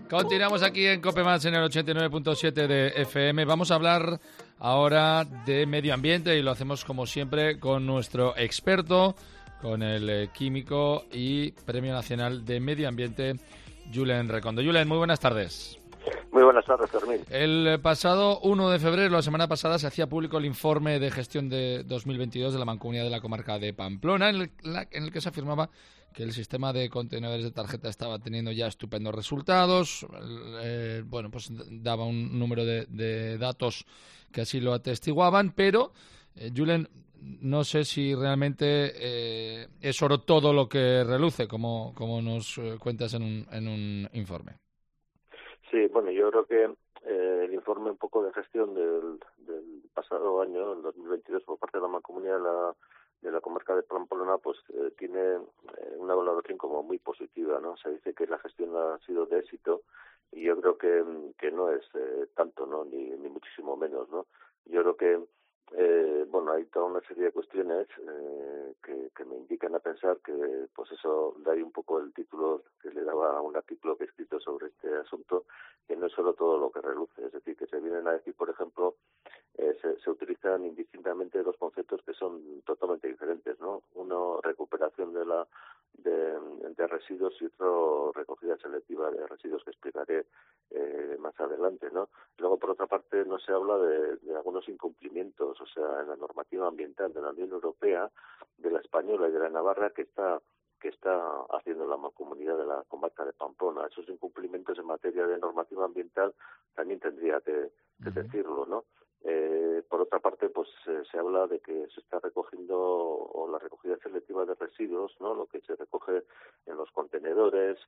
Continuamos aquí en COPE+ en el 89.7 de FM. Vamos a hablar ahora de medio ambiente y lo hacemos como siempre con nuestro experto, con el químico y Premio Nacional de Medio Ambiente, Julen Recondo. Julen, muy buenas tardes. Muy buenas tardes, Fermín. El pasado 1 de febrero, la semana pasada, se hacía público el informe de gestión de 2022 de la Mancomunidad de la Comarca de Pamplona, en el que se afirmaba que el sistema de contenedores de tarjeta estaba teniendo ya estupendos resultados. Pues daba un número de datos que así lo atestiguaban, pero, Julen, no sé si realmente es oro todo lo que reluce, como nos cuentas en un informe. Sí, bueno, yo creo que el informe un poco de gestión del pasado año, el 2022, por parte de la Mancomunidad de la Comarca de Pamplona, pues tiene una valoración como muy positiva, ¿no? Se dice que la gestión ha sido de éxito y yo creo que no es tanto, ¿no? Ni muchísimo menos, ¿no? Yo creo que hay toda una serie de cuestiones que me indican a pensar que, pues eso, da ahí un poco el título que le daba a un artículo que he escrito sobre este asunto, que no es solo todo lo que reluce, es decir, que se vienen a decir, por ejemplo, se utilizan indistintamente dos conceptos que son totalmente diferentes, ¿no? Uno, recuperación de residuos, y otro, recogida selectiva de residuos, que explicaré más adelante, ¿no? Luego, por otra parte, no se habla de algunos incumplimientos, o sea, en la normativa ambiental de la Unión Europea, de la española y de la navarra, que está haciendo la Mancomunidad de la Comarca de Pamplona. Esos incumplimientos en materia de normativa ambiental también tendría que decirlo, ¿no? Por otra parte, pues se habla de que se está recogiendo, o la recogida selectiva de residuos, ¿no? Lo que se recoge en los contenedores,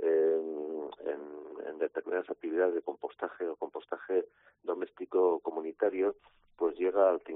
en determinadas actividades de compostaje o compostaje doméstico comunitario, pues llega al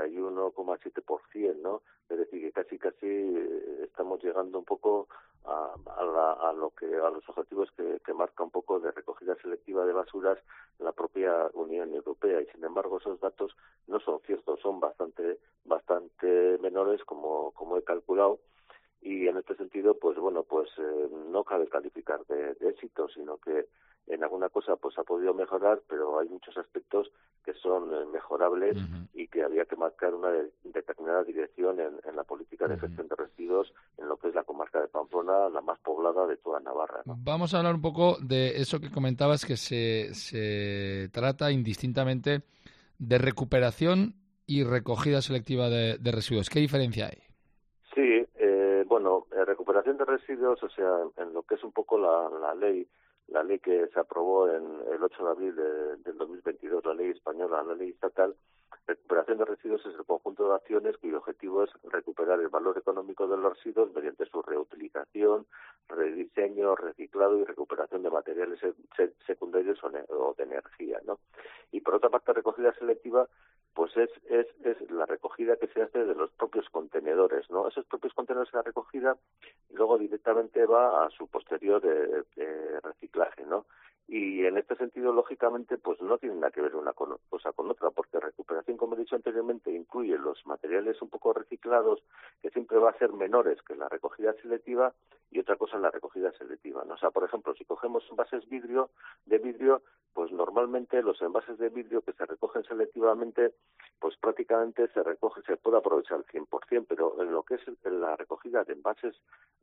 51,7%, ¿no? Es decir, que casi estamos llegando un poco a los objetivos que marca un poco de recogida selectiva de basuras la propia Unión Europea, y sin embargo esos datos no son ciertos, son bastante menores, como he calculado. Y en este sentido, pues no cabe calificar de éxito, sino que en alguna cosa pues ha podido mejorar, pero hay muchos aspectos que son mejorables y que había que marcar una determinada dirección en la política de gestión de residuos en lo que es la comarca de Pamplona, la más poblada de toda Navarra, ¿no? Vamos a hablar un poco de eso que comentabas, que se trata indistintamente de recuperación y recogida selectiva de residuos. ¿Qué diferencia hay? Sí, recuperación de residuos, o sea, en lo que es un poco la ley que se aprobó el 8 de abril del 2022, la ley española, la ley estatal. Recuperación de residuos es el conjunto de acciones cuyo objetivo es recuperar el valor económico de los residuos mediante su reutilización, rediseño, reciclado y recuperación de materiales secundarios o de energía, ¿no? Y por otra parte, recogida selectiva, pues es la recogida que se hace de los propios contenedores, ¿no? Esos propios contenedores de la recogida luego directamente va a su posterior reciclaje, ¿no? Y en este sentido, lógicamente, pues no tiene nada que ver una cosa con otra, porque recuperación, como he dicho anteriormente, incluye los materiales un poco reciclados, que siempre va a ser menores que la recogida selectiva, y otra cosa es la recogida selectiva, ¿no? O sea, por ejemplo, si cogemos envases de vidrio, pues normalmente los envases de vidrio que se recogen selectivamente, pues prácticamente se puede aprovechar al 100%, pero en lo que es la recogida de envases,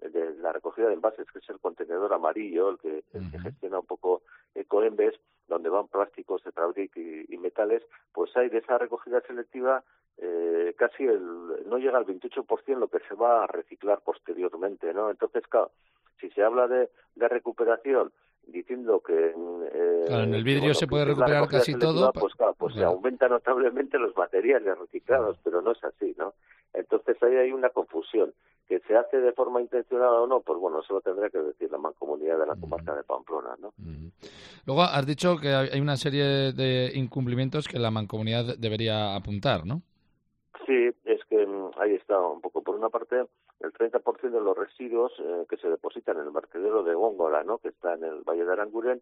que es el contenedor amarillo, el que gestiona un poco Ecoembes, donde van plásticos, tetrabric y metales, pues hay de esa recogida selectiva casi no llega al 28% lo que se va a reciclar posteriormente, ¿no? Entonces, claro, si se habla de recuperación diciendo que en el vidrio se puede recuperar casi todo, pues claro, se aumentan notablemente los materiales reciclados, pero no es así, ¿no? Entonces ahí hay una confusión. ¿Que se hace de forma intencionada o no? Pues bueno, eso lo tendrá que decir la Mancomunidad de la Comarca de Pamplona, ¿no? Luego has dicho que hay una serie de incumplimientos que la Mancomunidad debería apuntar, ¿no? Sí, es que ahí está un poco. Por una parte, el 30% de los residuos que se depositan en el vertedero de Góngora, ¿no?, que está en el Valle de Aranguren,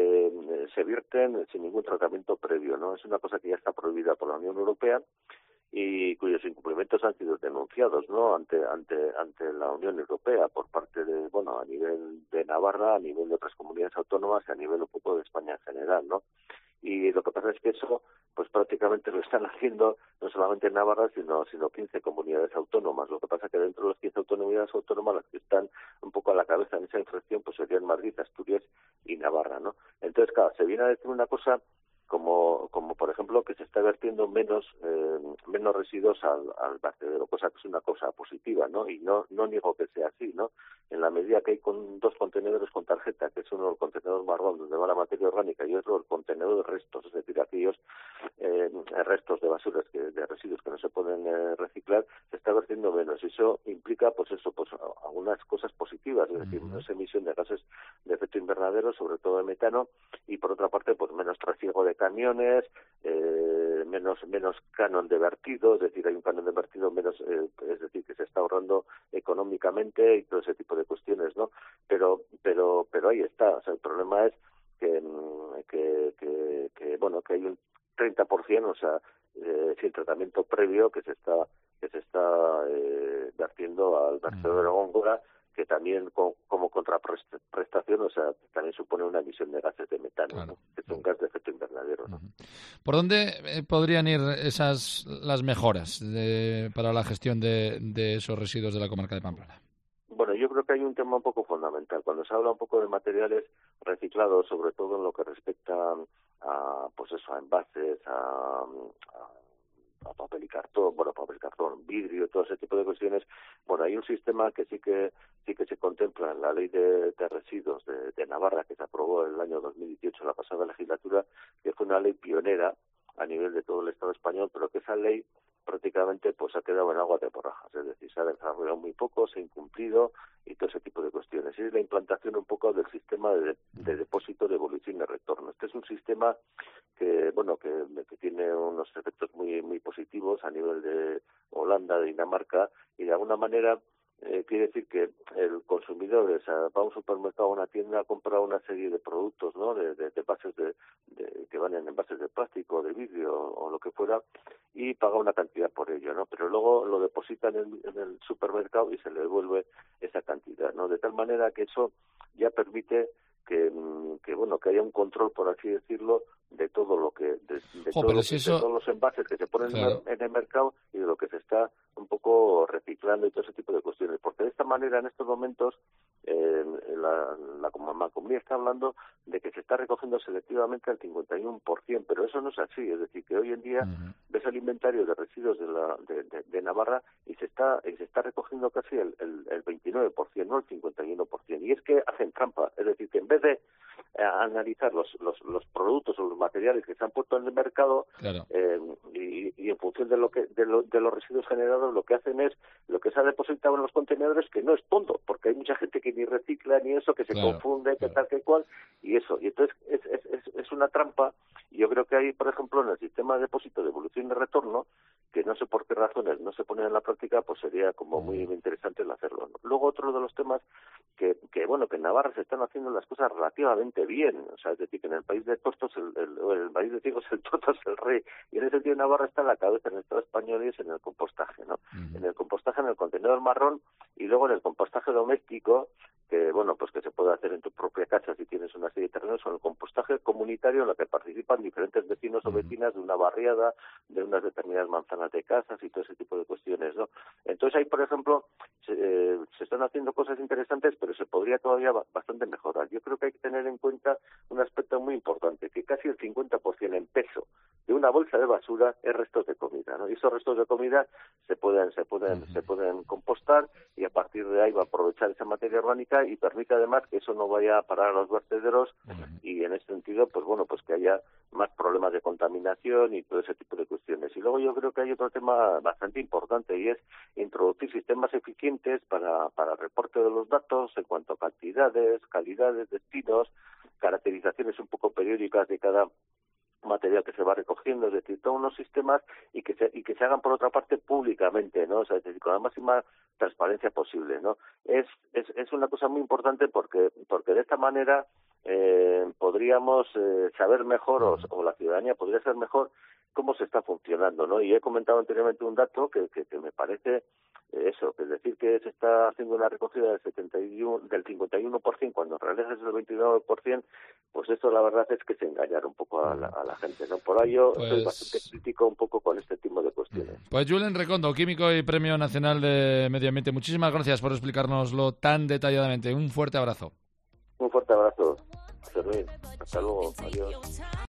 se vierten sin ningún tratamiento previo, ¿no? Es una cosa que ya está prohibida por la Unión Europea. y cuyos incumplimientos han sido denunciados, ¿no?, ante la Unión Europea por parte de, bueno, a nivel de Navarra, a nivel de otras comunidades autónomas y a nivel un poco de España en general, ¿no? Y lo que pasa es que eso, pues prácticamente lo están haciendo no solamente en Navarra, sino 15 comunidades autónomas. Lo que pasa es que dentro de las 15 comunidades autónomas, las que están un poco a la cabeza en esa infracción, pues serían Madrid, Asturias y Navarra, ¿no? Entonces, claro, se viene a decir una cosa como por ejemplo que se está vertiendo menos residuos al vertedero, cosa que es una cosa positiva, ¿no? Y no niego que sea así, ¿no? En la medida que hay con dos contenedores con tarjeta, que es uno el contenedor marrón donde va la materia orgánica y otro el contenedor de restos, es decir, aquellos restos de basuras, de residuos que no se pueden reciclar, se está vertiendo menos. Y eso implica, pues algunas cosas positivas, es decir, menos emisión de gases de efecto invernadero, sobre todo de metano, y por otra parte, pues menos trasiego de camiones, menos canon de vertido, es decir, hay un canon de vertido menos, es decir, que se está ahorrando económicamente y todo ese tipo de cuestiones, ¿no? Pero ahí está, o sea, el problema es que bueno, que hay un 30%, o sea, sin tratamiento previo que se está vertiendo al vertedero de Góngora, que también como contraprestación, o sea, también supone una emisión de gases de metano, Claro. ¿no?, que es un gas de efecto invernadero, ¿no? ¿Por dónde podrían ir las mejoras para la gestión de esos residuos de la comarca de Pamplona? Bueno, yo creo que hay un tema un poco fundamental. Cuando se habla un poco de materiales reciclados, sobre todo en lo que respecta a, pues eso, a envases, a papel y cartón, vidrio, todo ese tipo de cuestiones, bueno, hay un sistema que sí que se contempla en la Ley de Residuos de Navarra, que se aprobó en el año 2018, en la pasada legislatura, que fue una ley pionera a nivel de todo el Estado español, pero que esa ley prácticamente pues ha quedado en aguas de borrajas, es decir, se ha desarrollado muy poco, se ha incumplido y todo ese tipo de cuestiones. Y es la implantación un poco del sistema de depósito, de evolución y retorno. Este es un sistema que, bueno, que tiene unos efectos muy positivos a nivel de Holanda, de Dinamarca, y de alguna manera quiere decir que el consumidor, o sea, va a un supermercado, a una tienda, compra una serie de productos, ¿no?, de envases que van en envases de plástico, de vidrio o lo que fuera, y paga una cantidad por ello, ¿no? Pero luego lo deposita en el supermercado y se le devuelve esa cantidad, ¿no? De tal manera que eso ya permite que bueno, que haya un control, por así decirlo, de todo lo que de todos los envases que se ponen, claro, en el mercado, y de lo que se está un poco reciclando y todo ese tipo de cuestiones, porque de esta manera en estos momentos la Mancomunidad está hablando de que se está recogiendo selectivamente al 51%, pero eso no es así, es decir, que hoy en día ves el inventario de residuos de Navarra y se está recogiendo casi el 29%, no el 51%, y es que hacen trampa, es decir, que en vez de analizar los productos o los materiales que se han puesto en el mercado, claro, y en función de los residuos generados, lo que hacen es lo que se ha depositado en los contenedores, que no es tonto, porque hay mucha gente que ni recicla ni eso, que se confunde, que tal, que cual, y eso. Y entonces es una trampa, y yo creo que hay, por ejemplo, en el sistema de depósito de evolución y de retorno, que no sé por qué razones no se ponen en la práctica, pues sería como muy interesante el hacerlo, ¿no? Luego otro de los temas que bueno, que en Navarra se están haciendo las cosas relativamente bien, o sea, es decir, que en el país de tostos, el país de ciegos, el toto es el rey, y en ese sentido Navarra está en la cabeza en el Estado español, y es en el compostaje, ¿no? En el compostaje, en el contenedor marrón, y luego en el compostaje doméstico, que bueno, pues que se puede hacer en tu propia casa si tienes una serie de terrenos, o en el compostaje comunitario, en el que participan diferentes vecinos o vecinas de una barriada, de unas determinadas manzanas de casas y todo ese tipo de cuestiones, ¿no? Entonces ahí, por ejemplo, se están haciendo cosas interesantes, pero se podría todavía bastante mejorar. Yo creo que hay que tener en cuenta un aspecto muy importante, que casi el 50% en peso de una bolsa de basura es restos de comida, ¿no? Y esos restos de comida se pueden compostar, y a partir de ahí va a aprovechar esa materia orgánica y permite además que eso no vaya a parar a los vertederos, y en ese sentido, pues bueno, pues que haya más problemas de contaminación y todo ese tipo de cuestiones. Y luego yo creo que hay otro tema bastante importante, y es introducir sistemas eficientes para el reporte de los datos en cuanto a cantidades, calidades, destinos, caracterizaciones un poco periódicas de cada material que se va recogiendo, es decir, todos unos sistemas, y que se hagan por otra parte públicamente, ¿no? O sea, es decir, con la máxima transparencia posible, ¿no? Es una cosa muy importante porque de esta manera podríamos saber mejor, o la ciudadanía podría saber mejor cómo se está funcionando, ¿no? Y he comentado anteriormente un dato que me parece eso, es decir, que se está haciendo una recogida del 51% cuando en realidad es el 29%, pues esto la verdad es que se engañar un poco a la gente, ¿no? Por ello soy bastante crítico un poco con este tipo de cuestiones. Pues Julen Recondo, químico y Premio Nacional de Medio Ambiente, muchísimas gracias por explicárnoslo tan detalladamente. Un fuerte abrazo. Un fuerte abrazo, Fermín. Hasta luego. Adiós.